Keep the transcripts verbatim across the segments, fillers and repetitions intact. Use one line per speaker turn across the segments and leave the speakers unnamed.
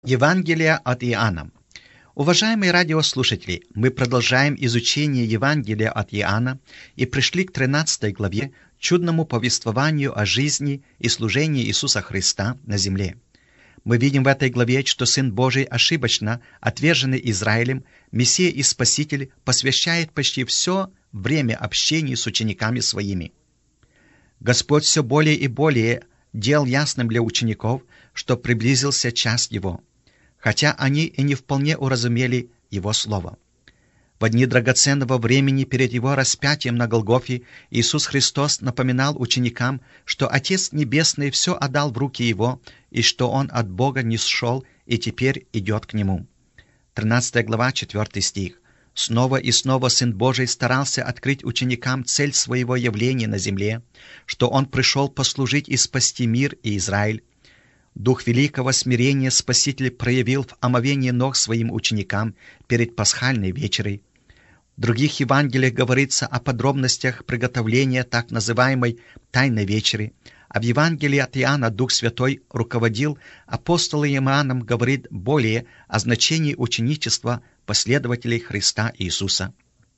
Евангелие от Иоанна. Уважаемые радиослушатели, мы продолжаем изучение Евангелия от Иоанна и пришли к тринадцатой главе, чудному повествованию о жизни и служении Иисуса Христа на земле. Мы видим в этой главе, что Сын Божий ошибочно, отверженный Израилем, Мессия и Спаситель, посвящает почти все время общения с учениками своими. Господь все более и более делал ясным для учеников, что приблизился час Его, хотя они и не вполне уразумели Его Слово. В дни драгоценного времени перед Его распятием на Голгофе Иисус Христос напоминал ученикам, что Отец Небесный все отдал в руки Его, и что Он от Бога нисшел и теперь идет к Нему. тринадцатая глава, четвёртый стих. Снова и снова Сын Божий старался открыть ученикам цель своего явления на земле, что Он пришел послужить и спасти мир и Израиль. Дух великого смирения Спаситель проявил в омовении ног своим ученикам перед пасхальной вечерой. В других Евангелиях говорится о подробностях приготовления так называемой Тайной вечери, а в Евангелии от Иоанна Дух Святой руководил апостолом Иоанном, говорит более о значении ученичества последователей Христа Иисуса.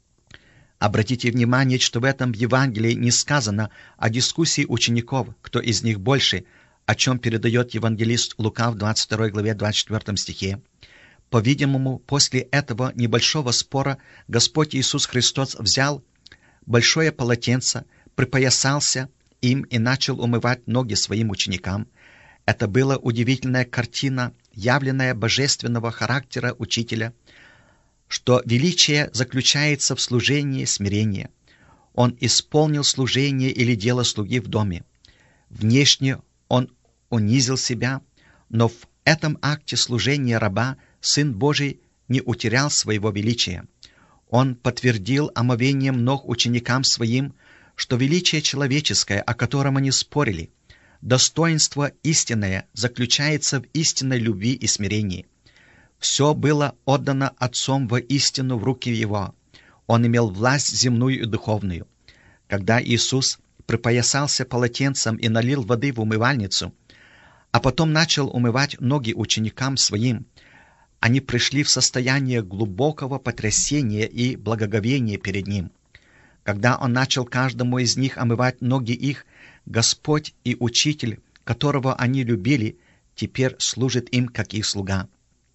Обратите внимание, что в этом Евангелии не сказано о дискуссии учеников, кто из них больше, о чем передает евангелист Лука в двадцать второй главе двадцать четвёртом стихе. По-видимому, после этого небольшого спора Господь Иисус Христос взял большое полотенце, припоясался им и начал умывать ноги своим ученикам. Это была удивительная картина, явленная божественного характера учителя, что величие заключается в служении смирения. Он исполнил служение или дело слуги в доме. Внешне он унизил себя, но в этом акте служения раба Сын Божий не утерял своего величия. Он подтвердил омовением ног ученикам своим, что величие человеческое, о котором они спорили, достоинство истинное, заключается в истинной любви и смирении. Все было отдано Отцом воистину в руки Его. Он имел власть земную и духовную. Когда Иисус припоясался полотенцем и налил воды в умывальницу, а потом начал умывать ноги ученикам своим, они пришли в состояние глубокого потрясения и благоговения перед Ним. Когда Он начал каждому из них омывать ноги их, Господь и Учитель, которого они любили, теперь служит им, как их слуга.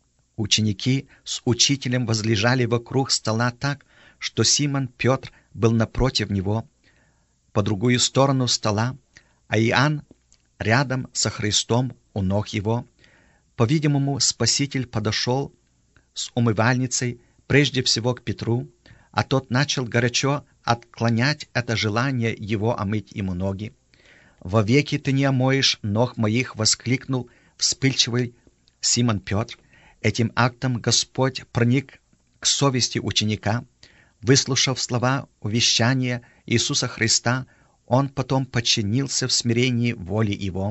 Ученики с Учителем возлежали вокруг стола так, что Симон Петр был напротив него, по другую сторону стола, а Иоанн рядом со Христом у ног его. По-видимому, Спаситель подошел с умывальницей прежде всего к Петру, а тот начал горячо отклонять это желание его омыть ему ноги. «Вовеки ты не омоешь ног моих!» — воскликнул вспыльчивый Симон Петр. Этим актом Господь проник к совести ученика. Выслушав слова увещания Иисуса Христа, он потом подчинился в смирении воли Его.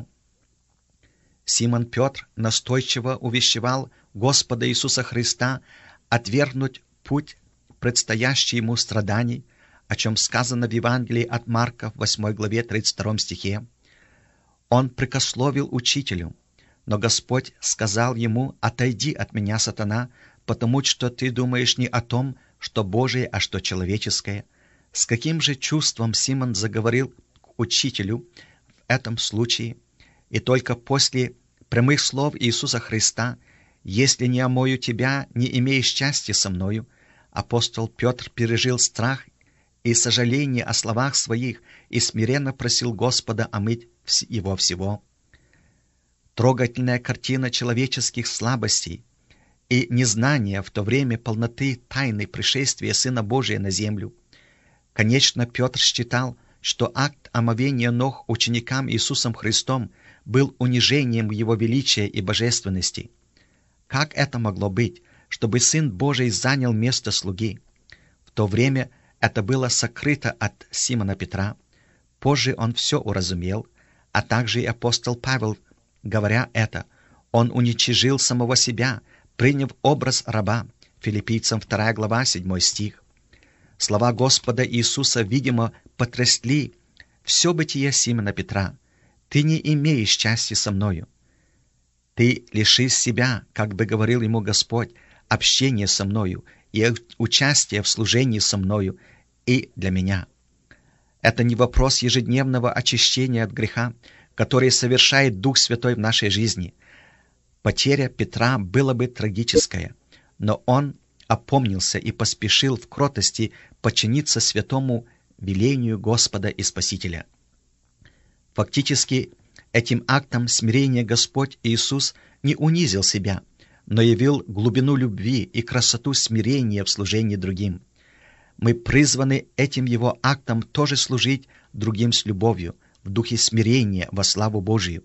Симон Петр настойчиво увещевал Господа Иисуса Христа отвергнуть путь предстоящий ему страданий, о чем сказано в Евангелии от Марка в восьмой главе тридцать втором стихе. Он прикословил учителю, но Господь сказал ему: «Отойди от меня, сатана, потому что ты думаешь не о том, что Божие, а что человеческое». С каким же чувством Симон заговорил к учителю в этом случае? И только после прямых слов Иисуса Христа: «Если не омою тебя, не имеешь счастья со мною», апостол Петр пережил страх и сожаление о словах своих и смиренно просил Господа омыть его всего. Трогательная картина человеческих слабостей и незнания в то время полноты тайны пришествия Сына Божия на землю. Конечно, Петр считал, что акт омовения ног ученикам Иисусом Христом был унижением Его величия и божественности. Как это могло быть, чтобы Сын Божий занял место слуги? В то время это было сокрыто от Симона Петра. Позже он все уразумел, а также и апостол Павел, говоря это, он уничижил самого себя, приняв образ раба. Филиппийцам вторая глава, седьмой стих. Слова Господа Иисуса, видимо, потрясли все бытие Симона Петра. «Ты не имеешь счастья со мною». Ты лишишь себя, как бы говорил ему Господь, общения со мною и участия в служении со мною и для меня. Это не вопрос ежедневного очищения от греха, который совершает Дух Святой в нашей жизни. Потеря Петра была бы трагическая, но он опомнился и поспешил в кротости подчиниться святому велению Господа и Спасителя. Фактически, этим актом смирения Господь Иисус не унизил себя, но явил глубину любви и красоту смирения в служении другим. Мы призваны этим Его актом тоже служить другим с любовью, в духе смирения во славу Божию.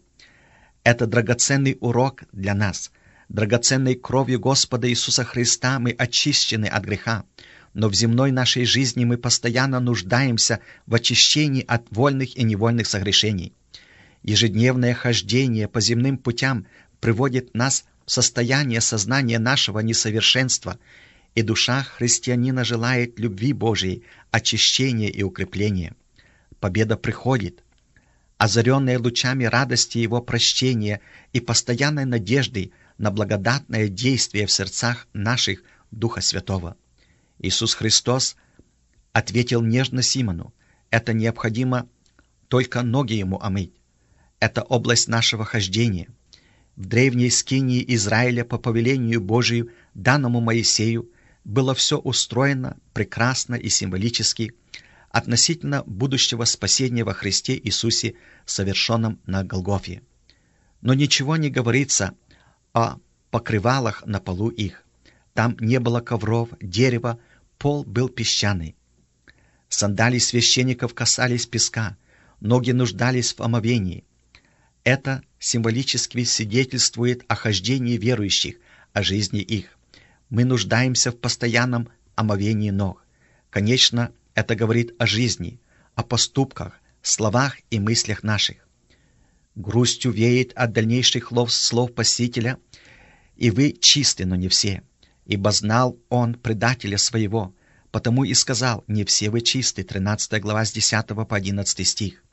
Это драгоценный урок для нас. Драгоценной кровью Господа Иисуса Христа мы очищены от греха, но в земной нашей жизни мы постоянно нуждаемся в очищении от вольных и невольных согрешений. Ежедневное хождение по земным путям приводит нас в состояние сознания нашего несовершенства, и душа христианина желает любви Божией, очищения и укрепления. Победа приходит, озаренная лучами радости Его прощения и постоянной надеждой на благодатное действие в сердцах наших Духа Святого. Иисус Христос ответил нежно Симону: это необходимо только ноги ему омыть. Это область нашего хождения. В древней скинии Израиля по повелению Божию, данному Моисею, было все устроено прекрасно и символически относительно будущего спасения во Христе Иисусе, совершенном на Голгофе. Но ничего не говорится о покрывалах на полу их. Там не было ковров, дерева, пол был песчаный. Сандалии священников касались песка, ноги нуждались в омовении. Это символически свидетельствует о хождении верующих, о жизни их. Мы нуждаемся в постоянном омовении ног. Конечно, это говорит о жизни, о поступках, словах и мыслях наших. Грустью веет от дальнейших слов, слов Спасителя: «И вы чисты, но не все, ибо знал Он предателя своего, потому и сказал: не все вы чисты». тринадцатая глава с десятого по одиннадцатый стих.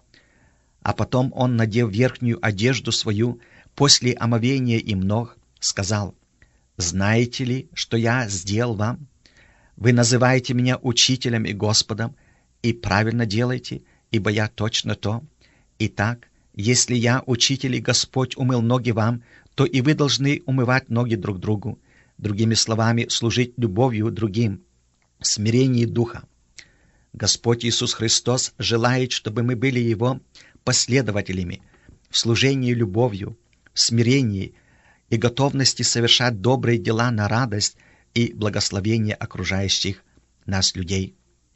А потом Он, надев верхнюю одежду свою, после омовения им ног, сказал: «Знаете ли, что я сделал вам? Вы называете меня учителем и Господом, и правильно делаете, ибо я точно то. Итак, если я, учитель и Господь, умыл ноги вам, то и вы должны умывать ноги друг другу, другими словами, служить любовью другим, в смирении духа». Господь Иисус Христос желает, чтобы мы были Его последователями в служении любовью, в смирении и готовности совершать добрые дела на радость и благословение окружающих нас людей.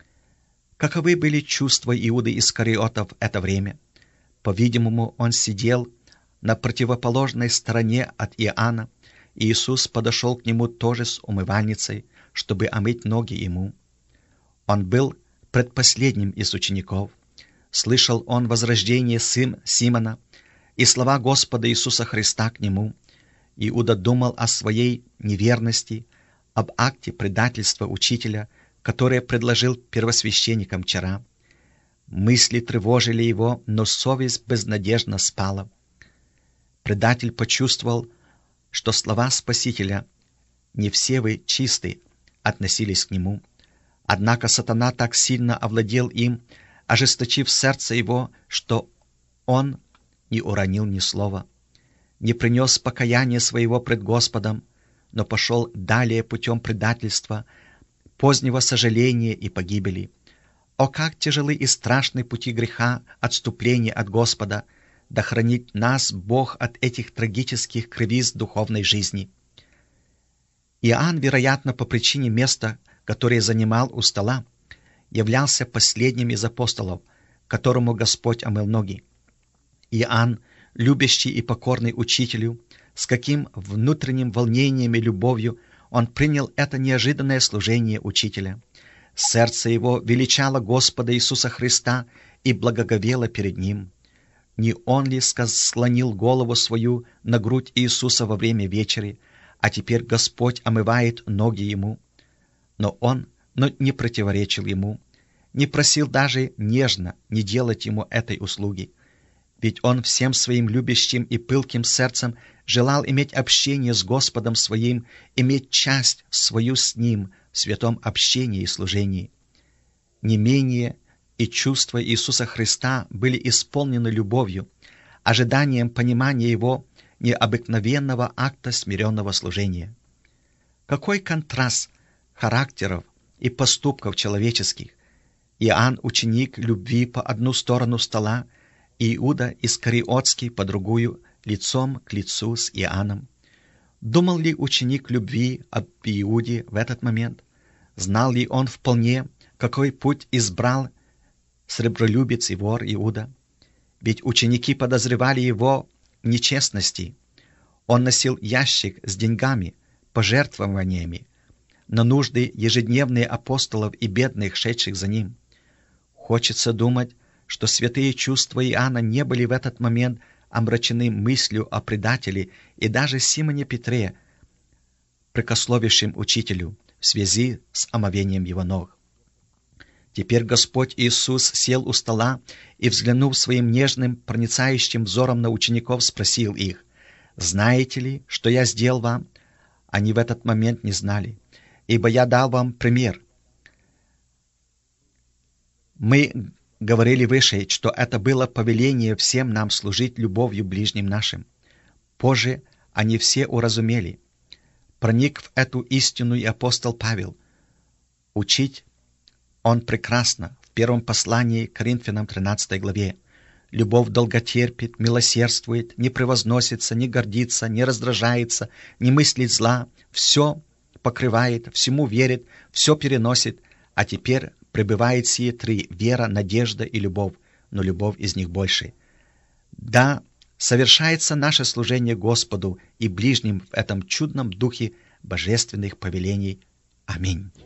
Каковы были чувства Иуды Искариота в это время? По-видимому, он сидел на противоположной стороне от Иоанна, и Иисус подошел к нему тоже с умывальницей, чтобы омыть ноги ему. Он был предпоследним из учеников. Слышал он возрождение сын Симона и слова Господа Иисуса Христа к нему. Иуда думал о своей неверности, об акте предательства учителя, которое предложил первосвященникам вчера. Мысли тревожили его, но совесть безнадежно спала. Предатель почувствовал, что слова Спасителя «не все вы чисты» относились к нему. Однако сатана так сильно овладел им, ожесточив сердце его, что он не уронил ни слова, не принес покаяния своего пред Господом, но пошел далее путем предательства, позднего сожаления и погибели. О, как тяжелы и страшны пути греха, отступления от Господа! Да хранит нас Бог от этих трагических кривиз духовной жизни. Иоанн, вероятно, по причине места, которое занимал у стола, являлся последним из апостолов, которому Господь омыл ноги. Иоанн, любящий и покорный учителю, с каким внутренним волнением и любовью он принял это неожиданное служение учителя. Сердце его величало Господа Иисуса Христа и благоговело перед Ним. Не он ли склонил голову свою на грудь Иисуса во время вечери, а теперь Господь омывает ноги ему? Но он но не противоречил ему, не просил даже нежно не делать ему этой услуги. ведь он всем своим любящим и пылким сердцем желал иметь общение с Господом своим, иметь часть свою с Ним в святом общении и служении. Не менее и чувства Иисуса Христа были исполнены любовью, ожиданием понимания Его необыкновенного акта смиренного служения. Какой контраст характеров и поступков человеческих! Иоанн, ученик любви, по одну сторону стола, и Иуда Искариотский по другую, лицом к лицу с Иоанном. Думал ли ученик любви об Иуде в этот момент? Знал ли он вполне, какой путь избрал сребролюбец и вор Иуда? Ведь ученики подозревали его в нечестности. Он носил ящик с деньгами, пожертвованиями на нужды ежедневные апостолов и бедных, шедших за ним. Хочется думать, что святые чувства Иоанна не были в этот момент омрачены мыслью о предателе и даже Симоне Петре, прикословившем учителю в связи с омовением его ног. Теперь Господь Иисус сел у стола и, взглянув своим нежным, проницающим взором на учеников, спросил их: «Знаете ли, что я сделал вам?» Они в этот момент не знали, ибо я дал вам пример. Мы говорили выше, что это было повеление всем нам служить любовью ближним нашим. Позже они все уразумели. Проник в эту истину и апостол Павел. Учить он прекрасно в первом послании к Коринфянам тринадцатой главе. Любовь долготерпит, милосердствует, не превозносится, не гордится, не раздражается, не мыслит зла, все покрывает, всему верит, все переносит, а теперь пребывает сие три — вера, надежда и любовь, но любовь из них больше. Да, совершается наше служение Господу и ближним в этом чудном духе божественных повелений. Аминь.